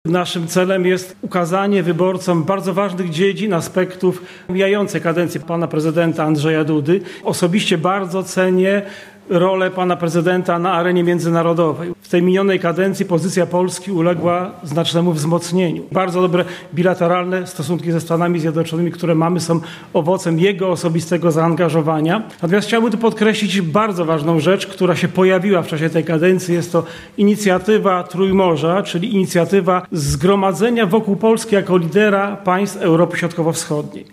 Naszym celem jest ukazanie wyborcom bardzo ważnych dziedzin, aspektów mijającej kadencji pana prezydenta Andrzeja Dudy. Osobiście bardzo cenię rolę pana prezydenta na arenie międzynarodowej. W tej minionej kadencji pozycja Polski uległa znacznemu wzmocnieniu. Bardzo dobre bilateralne stosunki ze Stanami Zjednoczonymi, które mamy, są owocem jego osobistego zaangażowania. Natomiast chciałbym tu podkreślić bardzo ważną rzecz, która się pojawiła w czasie tej kadencji. Jest to inicjatywa Trójmorza, czyli inicjatywa zgromadzenia wokół Polski jako lidera państw Europy Środkowo-Wschodniej.